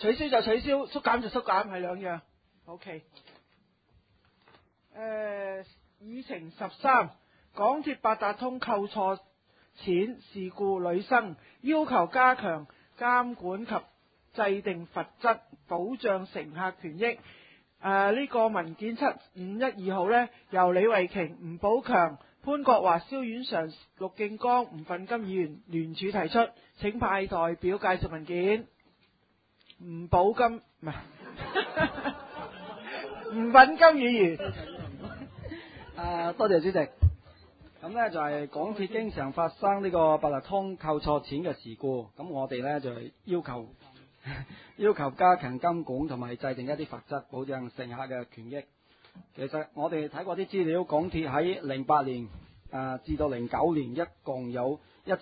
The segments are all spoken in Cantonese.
取消就取消，縮減就縮減，係兩樣。OK。議程13，港鐵八達通扣錯錢事故屢生，要求加強監管及制定罰則，保障乘客權益。呢個文件7512號呢，由李慧瓊、吳寶強、潘國華、蕭婉常、陸敬剛、吳奮金議員聯署提出，請派代表介紹文件。吳寶金唔係吳奮金議員。 多謝主席。咁呢就係港鐵經常發生呢個八達通扣錯錢嘅事故，咁我哋呢就係要求加強監管同埋制定一啲罰則，保障乘客嘅權益。其實我哋睇過啲資料，港鐵喺08年至到09年一共有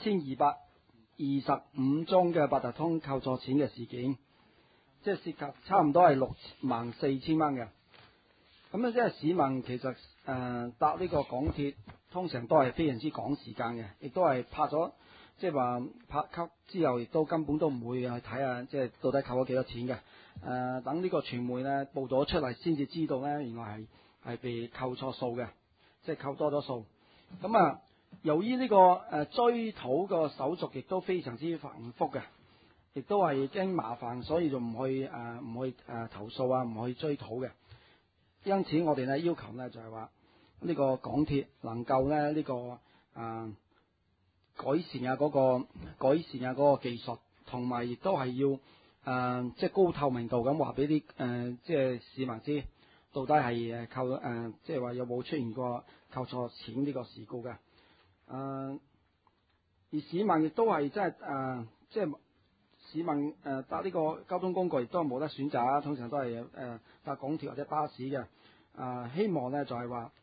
1225宗嘅八達通扣錯錢嘅事件，即係涉及差唔多係64000蚊嘅。咁即係市民其實搭呢個港鐵通常都係非常之趕時間嘅，亦都係拍咗即係話拍級之後，亦都根本都唔會去睇下即係到底扣咗幾多錢嘅。等呢個傳媒呢報咗出嚟，先至知道呢原來係被扣錯數嘅，即係扣多咗數。咁由於呢個追討個手續亦都非常之繁複嘅，亦都係驚麻煩，所以就唔去投訴啊，唔去追討嘅。因此我哋呢要求呢就係話呢個港鐵能夠呢呢個改善嗰個技術，同埋亦都係要即係高透明度咁話俾啲即係市民知，到底係即係話有冇出現過扣錯錢呢個事故嘅。而市民亦都係即係市民搭呢個交通工具亦都係冇得選擇，通常都係搭港鐵或者巴士嘅。希望呢就係話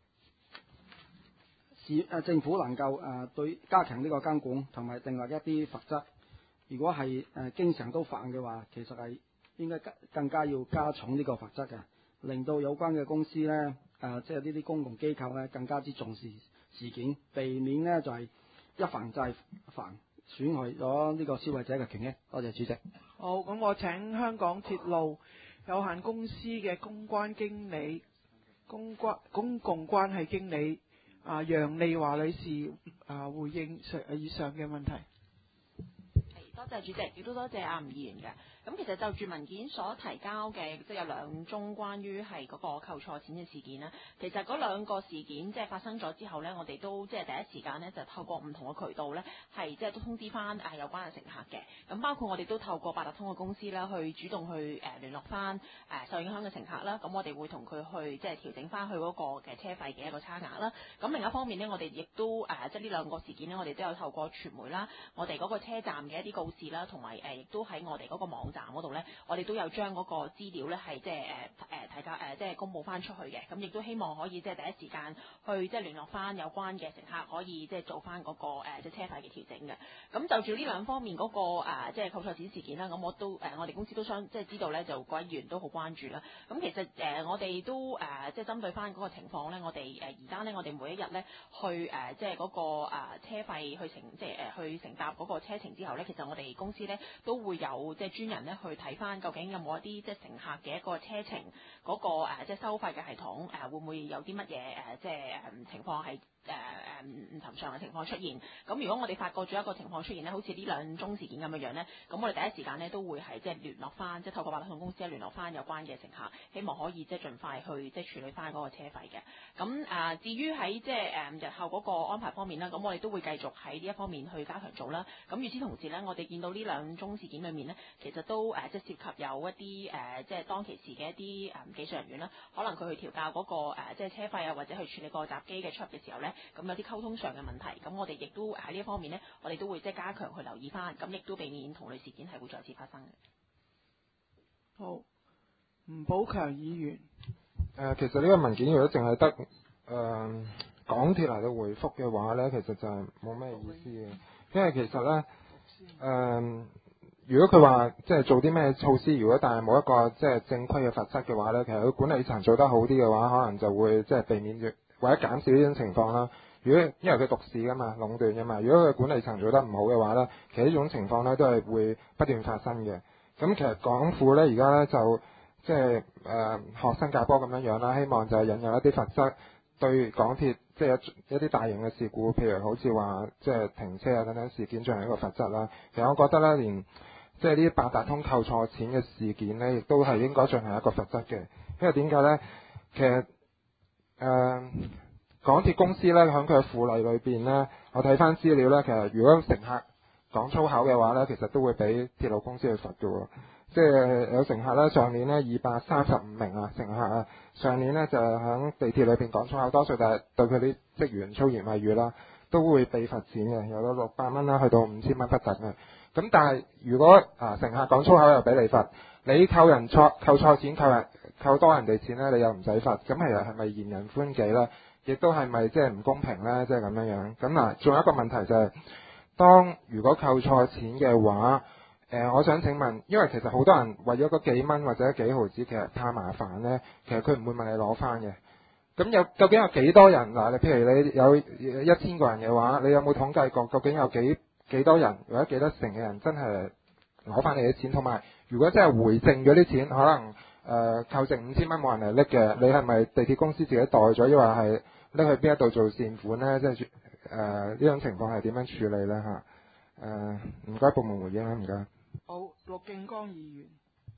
政府能夠對加強呢個監管，同埋訂立一啲罰則。如果係經常都犯嘅話，其實係應該更加要加重呢個罰則嘅，令到有關嘅公司呢，即係呢啲公共機構呢，更加之重視事件，避免呢就係一犯再犯，損害咗呢個消費者嘅權益。多謝主席。 好，咁我請香港鐵路有限公司嘅公關經理、公共關係經理楊利華女士回應以上嘅問題。 多謝主席，亦都多謝吳議員嘅。咁其實就住文件所提交嘅，即係有2宗關於係嗰個扣錯錢嘅事件啦。其實嗰2個事件即係發生咗之後呢，我哋都即係第一時間呢，就透過唔同嘅渠道呢，係即係都通知翻有關嘅乘客嘅。咁包括我哋都透過八達通嘅公司啦，去主動去聯絡翻受影響嘅乘客啦。咁我哋會同佢去即係調整翻佢嗰個嘅車費嘅一個差額啦。咁另一方面呢，我哋亦都即係呢2個事件呢，我哋都有透過傳媒啦，我哋嗰個車站嘅一啲告示啦，同埋亦都喺我哋嗰個網站嗰度呢，我哋都有將嗰個資料呢係即係提交即係公佈翻出去嘅。咁亦都希望可以即係第一時間去即係聯絡翻有關嘅乘客，可以即係做翻嗰個即係車費嘅調整嘅。咁就住呢2方面嗰個即係扣錯錢事件啦，咁我哋公司都即係知道呢，就各位議員都好關注啦。咁其實我哋都即係針對翻嗰個情況呢，我哋而家呢，我哋每一日呢去即係嗰個車費去乘搭嗰個車程之後呢，其實我哋公司呢都會有即係專人呢去睇翻究竟有冇一啲即係乘客嘅一個車程嗰個即係收費嘅系統會唔會有啲乜嘢即係情況係唔尋常嘅情況出現。咁如果我哋發覺咗一個情況出現呢，好似呢2宗事件咁樣呢，咁我哋第一時間呢都會係即係聯絡翻，即係透過八達通公司聯絡翻有關嘅乘客，希望可以即係盡快去即係處理翻嗰個車費嘅。咁至於喺即係日後嗰個安排方面啦，咁我哋都會繼續喺呢一方面去加強做啦。咁與此同時呢，我哋見到呢2宗事件裏面呢，其實都即係涉及有一啲即係當其時嘅一啲技術人員啦，可能佢去調校嗰個即係車費啊，或者去處理個閘機嘅出入嘅時候呢，咁有啲溝通上嘅問題，咁我哋亦都喺呢一方面呢，我哋都會即係加強去留意翻，咁亦都避免同類事件係會再次發生嘅。 好，吳寶強議員。 其實呢個文件如果淨係得港鐵嚟到回覆嘅話呢，其實就係冇咩意思嘅，因為其實呢，如果佢話即係做啲咩措施，如果但係冇一個即係正規嘅罰則嘅話呢，其實佢管理層做得好啲嘅話，可能就會即係避免或者減少呢種情況啦。如果因為佢獨市噶嘛，壟斷噶嘛，如果佢管理層做得唔好嘅話呢，其實呢種情況呢都係會不斷發生嘅。 咁其實港府呢，而家呢就即係學新加坡咁樣啦，希望就係引入一啲罰則，對港鐵即係一啲大型嘅事故，譬如好似話即係停車啊等等事件進行一個罰則啦。其實我覺得呢，連即係呢啲八達通扣錯錢嘅事件呢，亦都係應該進行一個罰則嘅。因為點解呢？其實港鐵公司呢，喺佢嘅附例裏邊呢，我睇翻資料呢，其實如果乘客講粗口嘅話呢，其實都會俾鐵路公司去罰嘅喎。即係有乘客呢，上年呢235名啊乘客啊，上年呢就喺地鐵裏邊講粗口，多數就係對佢啲職員粗言穢語啦，都會被罰錢嘅，由到600蚊啦，去到5000蚊不等嘅。咁但係如果乘客講粗口又俾你罰，你扣錯錢，扣多人哋錢呢，你又唔使罰，咁其實係咪嫌人歡己呢？亦都係咪即係唔公平呢？即係咁樣樣。咁嗱，仲有一個問題就係，當如果扣錯錢嘅話，我想請問，因為其實好多人為咗嗰幾蚊或者幾毫子，其實怕麻煩呢，其實佢唔會問你攞翻嘅。咁究竟有幾多人嗱？你譬如你有1000個人嘅話，你有冇統計過究竟有幾多人或者幾多成嘅人真係攞翻你啲錢？同埋如果真係回贈咗啲錢，可能扣剩5000蚊冇人嚟拎嘅，你係咪地鐵公司自己袋咗，抑或係拎去邊一度做善款呢？即係呢種情況係點樣處理呢？嚇？唔該，部門回應啦，唔該。 好，陸敬剛議員。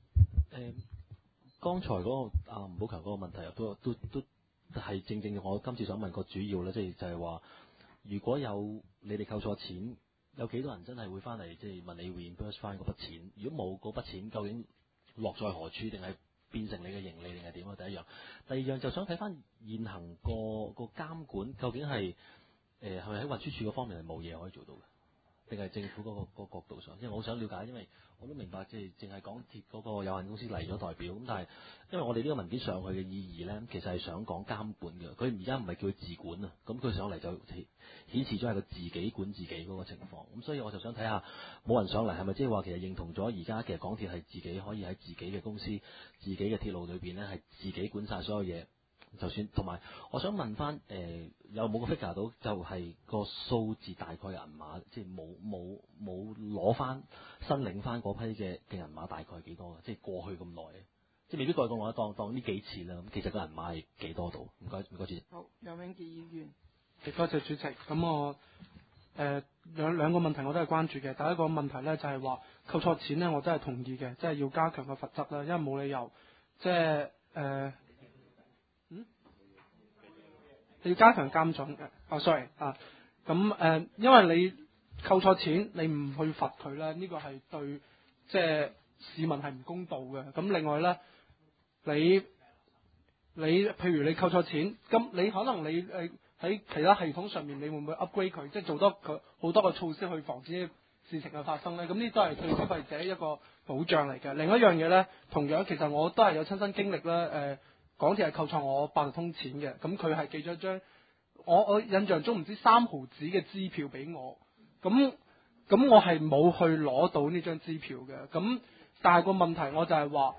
剛才嗰個吳寶強嗰個問題都係正正我今次想問個主要咧，即係就係話，如果有你哋扣錯錢，有幾多人真係會翻嚟即係問你 reimburse 翻嗰筆錢？如果冇嗰筆錢，究竟落在何處，定係變成你嘅盈利，定係點啊？第一樣，第二樣就想睇翻現行個監管，究竟係係咪喺運輸署嗰方面係冇嘢可以做到嘅？定係政府嗰個角度上，因為我好想了解，因為我都明白即係淨係港鐵嗰個有限公司嚟咗代表，咁但係因為我哋呢個文件上去嘅意義呢，其實係想講監管嘅，佢而家唔係叫佢自管啊，咁佢上嚟就顯示咗係個自己管自己嗰個情況，咁所以我就想睇下冇人上嚟係咪即係話其實認同咗而家其實港鐵係自己可以喺自己嘅公司、自己嘅鐵路裏邊呢，係自己管晒所有嘢。就算同埋，我想問翻有冇個 figure 到，就係個數字大概銀碼，即係冇攞翻申領翻嗰批嘅銀碼大概幾多嘅？即係過去咁耐，即係未必過去咁耐，當呢幾次啦。咁其實個銀碼係幾多度？唔該主席。 好，楊永傑議員。 多謝主席。咁我兩個問題我都係關注嘅。第一個問題呢，就係話扣錯錢呢，我真係同意嘅，即係要加強個罰則啦，因為冇理由即係你要加強監準嘅。sorry 啊，咁因為你扣錯錢，你唔去罰佢咧，呢個係對即係市民係唔公道嘅。咁另外咧，你譬如你扣錯錢，咁你可能你喺其他系統上面，你會唔會 upgrade 佢，即係做多佢好多個措施去防止事情嘅發生咧？咁呢都係對消費者一個保障嚟嘅。另一樣嘢咧，同樣其實我都係有親身經歷啦。港鐵係扣錯我八達通錢嘅，咁佢係寄咗張我印象中唔知3毫紙嘅支票俾我，咁我係冇去攞到呢張支票嘅。咁但係個問題我就係話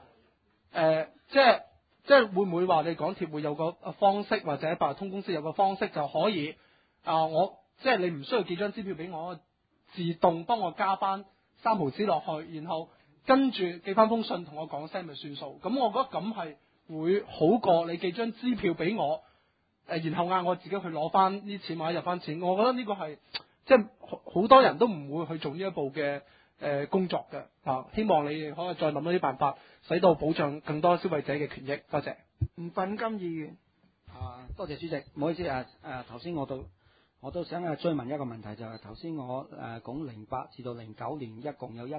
即係會唔會話你港鐵會有個方式，或者八達通公司有個方式就可以我即係你唔需要寄張支票俾我，自動幫我加翻3毫紙落去，然後跟住寄翻封信同我講聲咪算數。咁我覺得咁係會好過你寄張支票俾我，然後嗌我自己去攞翻啲錢或者入翻錢。我覺得呢個係即係好多人都唔會去做呢一步嘅工作嘅。希望你哋可以再諗一啲辦法，使到保障更多消費者嘅權益。多謝。 吳品金議員。 多謝主席，唔好意思頭先我都想追問一個問題，就係頭先我講08至到09年一共有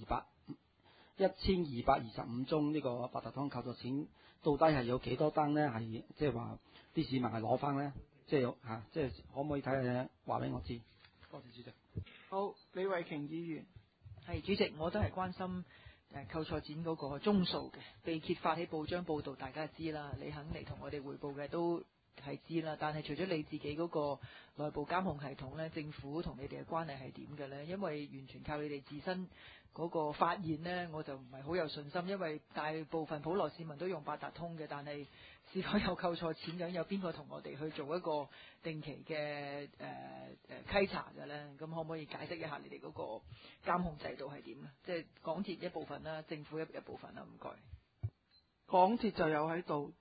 1225宗呢個八達通扣錯錢，到底係有幾多單呢？係即係話啲市民係攞翻呢？即係可唔可以睇下話俾我知？多謝主席。 好，李慧瓊議員。 係主席，我都係關心扣錯錢嗰個宗數嘅，被揭發喺報章報導，大家知啦。你肯嚟同我哋匯報嘅都係知啦。但係除咗你自己嗰個內部監控系統呢，政府同你哋嘅關係係點嘅呢？因為完全靠你哋自身嗰個發現呢，我就唔係好有信心。因為大部分普羅市民都用八達通嘅，但係是否有扣錯錢咁？有邊個同我哋去做一個定期嘅稽查嘅呢？咁可唔可以解釋一下你哋嗰個監控制度係點呢？即係港鐵一部分啦，政府一部分啦，唔該。 港鐵就有喺度，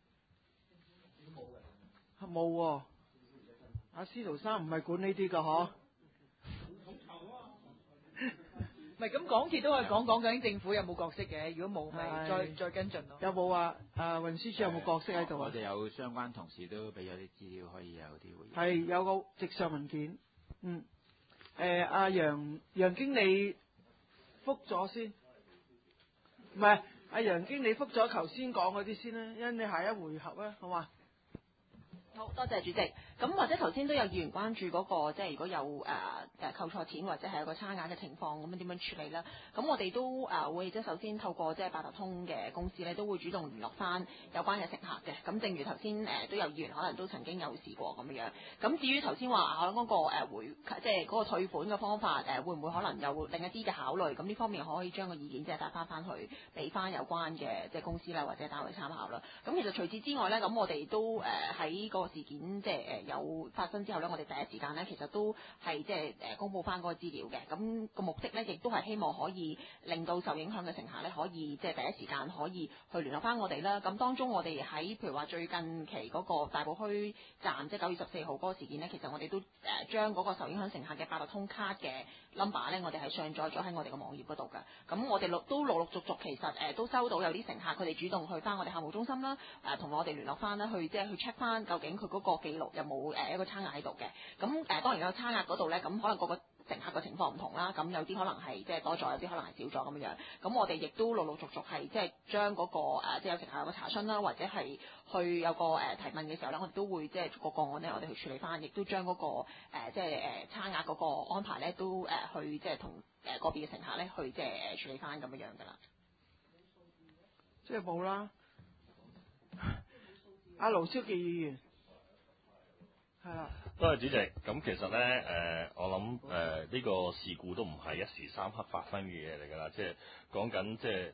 冇喎。阿司徒生唔係管呢啲噶嗬？ 唔係咁，港鐵都可以講究竟政府有冇角色嘅？如果冇，咪再跟進咯。有冇話運輸署有冇角色喺度啊？ 我哋有相關同事都俾咗啲資料，可以有啲回應。 係有個直上文件，阿楊經理覆咗先，唔係阿楊經理覆咗頭先講嗰啲先啦，因你下一回合啦，好嘛？ 好多謝主席。咁或者頭先都有議員關注嗰個，即係如果有扣錯錢或者係有個差額嘅情況，咁樣點樣處理啦？咁我哋都會即係首先透過即係八達通嘅公司咧，都會主動聯絡翻有關嘅乘客嘅。咁正如頭先都有議員可能都曾經有試過咁樣。咁至於頭先話嗰個即係嗰個退款嘅方法會唔會可能有另一啲嘅考慮？咁呢方面可以將個意見即係帶翻去俾翻有關嘅即係公司啦或者單位參考啦。咁其實除此之外咧，咁我哋都喺個事件即係有發生之後咧，我哋第一時間咧其實都係即係公佈翻嗰個資料嘅。咁個目的咧，亦都係希望可以令到受影響嘅乘客咧，可以即係第一時間可以去聯絡翻我哋啦。咁當中我哋喺譬如話最近期嗰個大埔墟站即係9月14號嗰個事件咧，其實我哋都將嗰個受影響乘客嘅八達通卡嘅 number 咧，我哋係上載咗喺我哋嘅網頁嗰度㗎。咁我哋都陸陸續續其實都收到有啲乘客佢哋主動去翻我哋客戶中心啦，同我哋聯絡翻啦，去即係去 check 翻究竟佢嗰個記錄有冇一個差額喺度嘅。咁當然有差額嗰度咧，咁可能個乘客嘅情況唔同啦。咁有啲可能係即係多咗，有啲可能係少咗咁樣。咁我哋亦都陸陸續續係即係將嗰個即係有乘客有個查詢啦，或者係去有個提問嘅時候咧，我哋都會即係個個案咧，我哋去處理翻，亦都將嗰個即係差額嗰個安排咧，都去即係同個別嘅乘客咧去即係處理翻咁樣㗎啦。 即係冇啦。阿盧超記議員係啦。 多謝主席。咁其實咧，我諗呢個事故都唔係一時三刻發生嘅嘢嚟㗎啦，即係講緊即係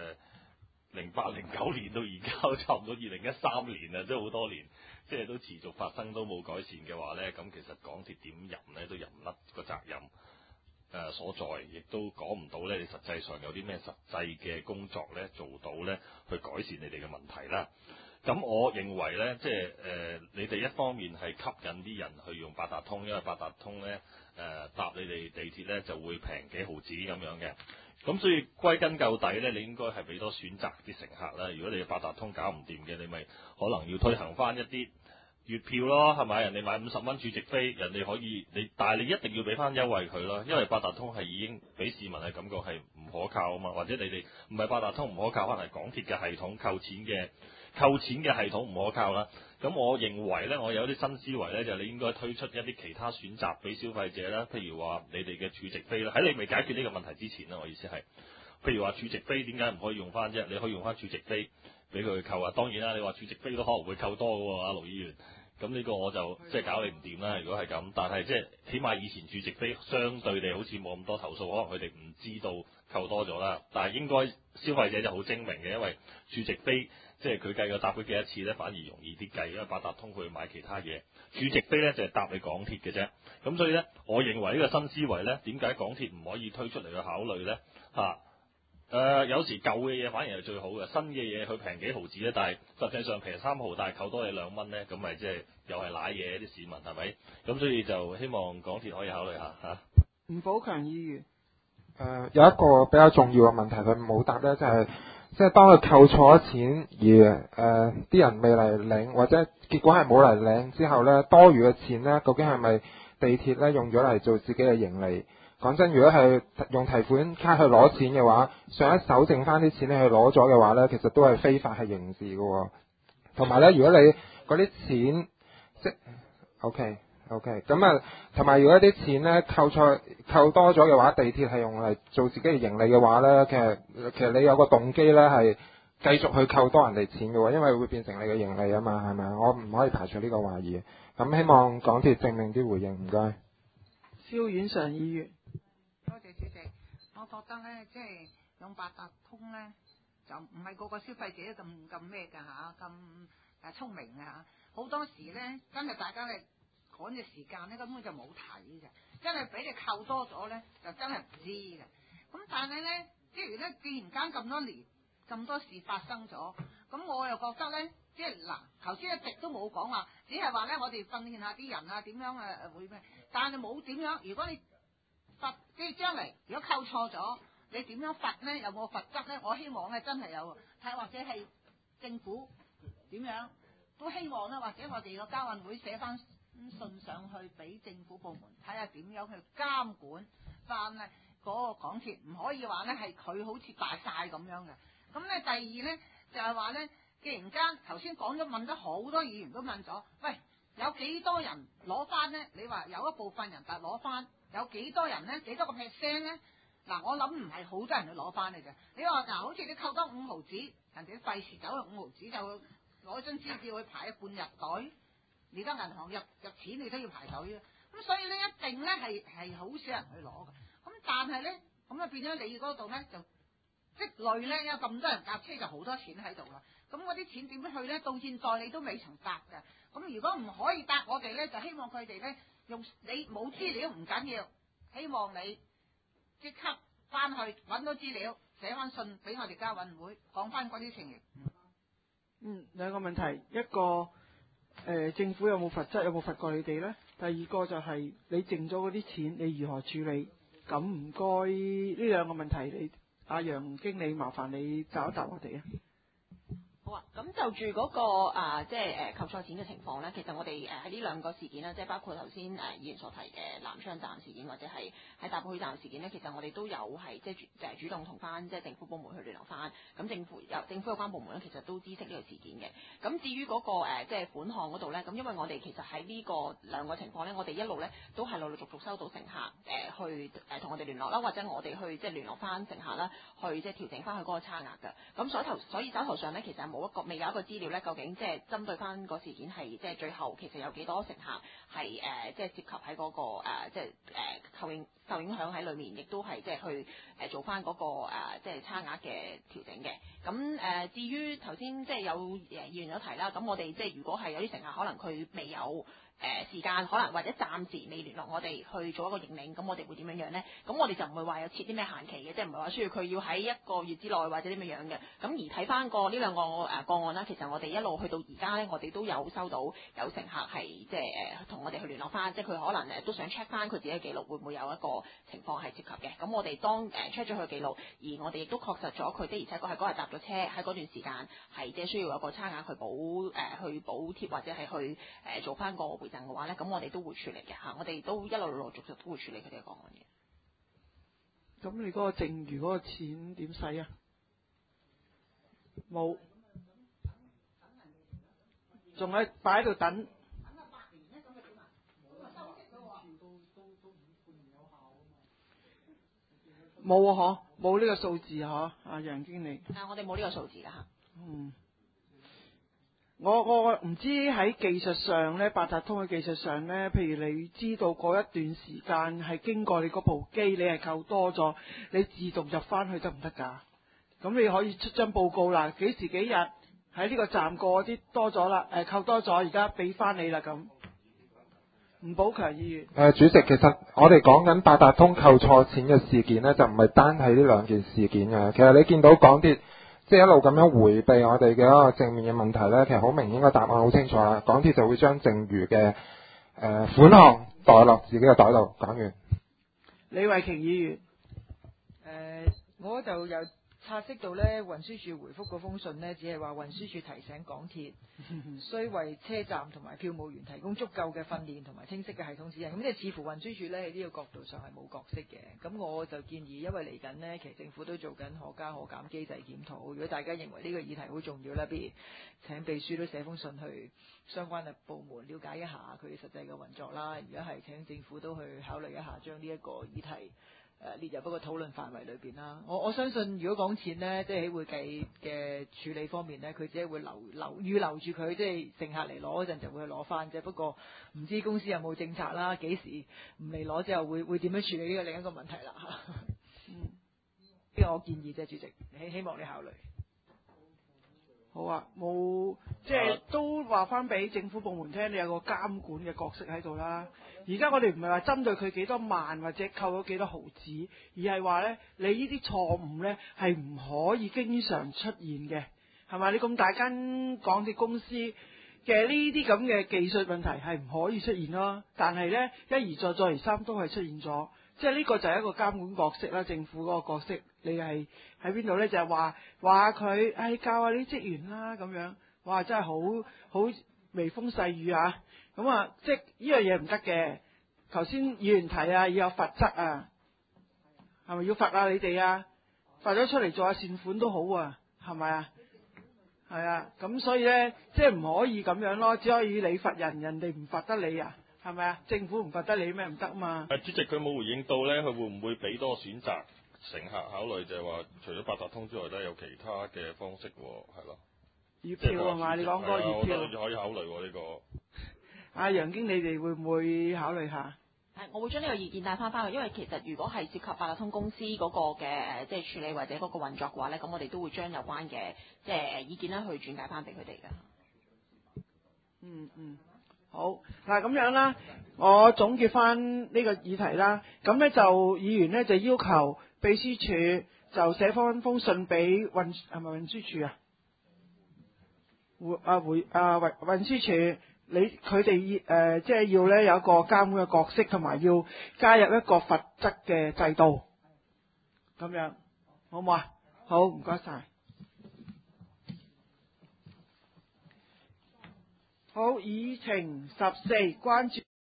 08、09年到而家都差唔多2013年啦，即係好多年，即係都持續發生都冇改善嘅話咧，咁其實港鐵點入咧都入唔甩個責任所在，亦都講唔到咧，你實際上有啲咩實際嘅工作咧做到咧去改善你哋嘅問題啦。咁我認為咧，即係你哋一方面係吸引啲人去用八達通，因為八達通咧搭你哋地鐵咧就會平幾毫子咁樣嘅。咁所以歸根究底咧，你應該係俾多選擇啲乘客啦。如果你八達通搞唔掂嘅，你咪可能要推行翻一啲月票咯，係咪？人哋買50蚊儲值飛，人哋可以但係你一定要俾翻優惠佢咯，因為八達通係已經俾市民嘅感覺係唔可靠啊嘛。或者你哋唔係八達通唔可靠，可能係港鐵嘅系統扣錢嘅系統唔可靠啦。咁我認為咧，我有啲新思維咧，就你應該推出一啲其他選擇俾消費者啦。譬如話你哋嘅儲值飛啦，喺你未解決呢個問題之前啦，我意思係，譬如話儲值飛點解唔可以用翻啫？你可以用翻儲值飛俾佢扣啊。當然啦，你話儲值飛都可能會扣多嘅喎，阿盧議員。咁呢個我就即係搞你唔掂啦。如果係咁，但係即係起碼以前儲值飛相對地好似冇咁多投訴，可能佢哋唔知道扣多咗啦。但係應該消費者就好精明嘅，因為儲值飛即係佢計個搭佢幾多次咧，反而容易啲計，因為八達通佢買其他嘢，儲值飛咧就係搭你港鐵嘅啫。咁所以咧，我認為呢個新思維咧，點解港鐵唔可以推出嚟去考慮咧？有時舊嘅嘢反而係最好嘅，新嘅嘢佢平幾毫子咧，但係實際上平3毫，但係扣多你2蚊咧，咁咪即係又係賴嘢啲市民係咪？咁所以就希望港鐵可以考慮下嚇。 吳寶強議員有一個比較重要嘅問題，佢冇答咧，就係即係當佢扣錯咗錢而啲人未嚟領，或者結果係冇嚟領之後咧，多餘嘅錢咧，究竟係咪地鐵咧用咗嚟做自己嘅盈利？講真，如果係用提款卡去攞錢嘅話，上一手剩翻啲錢你去攞咗嘅話咧，其實都係非法係刑事嘅喎。同埋咧，如果你嗰啲錢即 OK 咁啊，同埋如果啲錢咧扣多咗嘅話，地鐵係用嚟做自己嘅盈利嘅話咧，其實你有個動機咧係繼續去扣多人哋錢嘅喎，因為會變成你嘅盈利啊嘛，係咪啊？我唔可以排除呢個懷疑。咁希望港鐵正面啲回應，唔該。 蕭婉常議員， 多謝主席。我覺得咧，即係用八達通咧，就唔係個個消費者都咁咩㗎嚇，咁聰明嘅嚇。好多時咧，真係大家咧趕嘅時間咧，根本就冇睇嘅，真係俾你扣多咗咧，就真係唔知嘅。咁但係咧，即係咧，既然間咁多年咁多事發生咗，咁我又覺得咧，即係嗱，頭先一直都冇講話，只係話咧，我哋訓練下啲人啊，點樣會咩？但係冇點樣，如果你罰，即係將嚟如果扣錯咗，你點樣罰咧？有冇罰則咧？我希望咧真係有，睇或者係政府點樣都希望咧，或者我哋個交運會寫翻信上去俾政府部門睇下點樣去監管翻咧嗰個港鐵，唔可以話咧係佢好似大晒咁樣嘅。咁咧第二咧就係話咧，既然間頭先講咗問咗好多議員都問咗，喂，有幾多人攞翻咧？你話有一部分人就攞翻，有幾多人咧？幾多個 percent 咧？嗱，我諗唔係好多人去攞翻嚟嘅。你話嗱，好似你扣多5毫子，人哋費事走去5毫子就攞張支票去排半日隊，你得銀行入錢你都要排隊啊。咁所以咧一定咧係好少人去攞嘅。咁但係咧咁啊變咗你嗰度咧就積累咧，有咁多人搭車就好多錢喺度啦。咁嗰啲錢點樣去咧？到現在你都未曾答嘅。咁如果唔可以答我哋咧，就希望佢哋咧用你冇資料唔緊要，希望你即刻翻去揾到資料，寫翻信俾我哋交運會，講翻嗰啲情形。 兩個問題，一個政府有冇罰則，有冇罰過你哋呢？第二個就係你剩咗嗰啲錢，你如何處理？咁唔該呢兩個問題，你阿楊經理麻煩你答一答我哋啊。 好啊，咁就住嗰個即係扣錯錢嘅情況咧，其實我哋喺呢兩個事件咧，即係包括頭先議員所提嘅南昌站事件，或者係喺大埔墟站事件咧，其實我哋都有係即係主動同翻即係政府部門去聯絡翻，咁政府有關部門咧，其實都知悉呢個事件嘅。咁至於嗰個即係款項嗰度咧，咁因為我哋其實喺呢個兩個情況咧，我哋一路咧都係陸陸續續收到乘客去同我哋聯絡啦，或者我哋去即係聯絡翻乘客啦，去即係調整翻佢嗰個差額嘅。咁所以手頭上咧，其實未有一個資料咧，究竟即係針對翻個事件係即係最後其實有幾多乘客係即係涉及喺嗰個即係受影響喺裏面，亦都係即係去做翻嗰個即係差額嘅調整嘅。咁至於頭先即係有議員有提啦，咁我哋即係如果係有啲乘客可能佢未有時間，可能或者暫時未聯絡我哋去做一個認領，咁我哋會點樣呢？咁我哋就唔會話有設啲咩限期嘅，即係唔係話需要佢要喺1個月之內或者點樣嘅。咁而睇翻呢兩個個案啦，其實我哋一路去到而家呢，我哋都有收到有乘客係即係同我哋去聯絡翻，即係佢可能都想 check 翻佢自己嘅記錄，會唔會有一個情況係涉及嘅。咁我哋當check 咗佢記錄，而我哋亦都確實咗佢的而且確係嗰日搭咗車，喺嗰段時間係即係需要有個差額去補貼或者係去做翻個回贈嘅話咧，咁我哋都會處理嘅嚇，我哋都一路陸續都會處理佢哋嘅個案嘅。 咁你嗰個剩餘嗰個錢點使啊？冇，仲喺擺喺度等。冇啊，冇呢個數字啊，阿楊經理。 我哋冇呢個數字㗎嚇。 我唔知喺技術上咧，八達通嘅技術上咧，譬如你知道嗰一段時間係經過你嗰部機，你係扣多咗，你自動入翻去得唔得㗎？咁你可以出張報告啦，幾時幾日喺呢個站過啲多咗啦，扣多咗，而家俾翻你啦咁。吳寶強議員。 主席，其實我哋講緊八達通扣錯錢嘅事件呢，就唔係單係呢兩件事件嘅。其實你見到港鐵即係一路咁樣迴避我哋嘅一個正面嘅問題呢，其實好明顯個答案好清楚啦。港鐵就會將剩餘嘅款項袋落自己嘅袋度。講完。 李慧瓊議員。 我就有察悉到呢，運輸署回覆嗰封信呢，只係話運輸署提醒港鐵需為車站同埋票務員提供足夠嘅訓練同埋清晰嘅系統指引。咁即係似乎運輸署呢喺呢個角度上係冇角色嘅。咁我就建議，因為嚟緊呢，其實政府都做緊可加可減機制檢討。如果大家認為呢個議題好重要啦，不如請秘書都寫封信去相關嘅部門了解一下佢實際嘅運作啦。如果係請政府都去考慮一下，將呢一個議題列入一個討論範圍裏邊啦。我相信如果講錢呢，即係喺會計嘅處理方面呢，佢只係會預留住佢，即係乘客嚟攞嗰陣就會去攞翻啫。不過唔知公司有冇政策啦，幾時唔嚟攞之後會點樣處理呢個另一個問題啦。呢個我建議啫，主席，希望你考慮。 好啊，冇即係都話翻俾政府部門聽，你有個監管嘅角色喺度啦。而家我哋唔係話針對佢幾多萬或者扣咗幾多毫子，而係話呢，你呢啲錯誤呢係唔可以經常出現嘅，係咪？你咁大間港鐵公司嘅呢啲咁嘅技術問題係唔可以出現咯。但係呢，一而再再而三都係出現咗，即係呢個就係一個監管角色啦，政府嗰個角色。你係喺邊度呢？就係話佢，教下啲職員啦咁樣，哇！真係好微風細雨啊！咁啊，即係呢樣嘢唔得嘅。頭先議員提啊，要有罰則啊，係咪要罰啊？你哋啊，罰咗出嚟做下善款都好啊，係咪啊？係啊，咁所以呢，即係唔可以咁樣咯，只可以你罰人，人哋唔罰得你啊，係咪啊？政府唔罰得你咩？唔得嘛。 主席佢冇回應到呢，佢會唔會俾多個選擇乘客考慮，就係話除咗八達通之外咧，有其他嘅方式喎，係咯？ 月票係嘛？你講個月票， 我覺得可以考慮喎呢個。 阿楊經，你哋會唔會考慮下？ 我會將呢個意見帶翻去，因為其實如果係涉及八達通公司嗰個嘅即係處理或者嗰個運作嘅話咧，咁我哋都會將有關嘅即係意見咧去轉介翻俾佢哋嘅。 好嗱，咁樣啦，我總結翻呢個議題啦。咁咧就議員咧就要求秘書處就寫翻封信俾係咪運輸處啊？運輸處。佢哋即係要咧有一個監管嘅角色，同埋要加入一個罰則嘅制度，咁樣好唔好啊？好，唔該晒。好，議程14關注。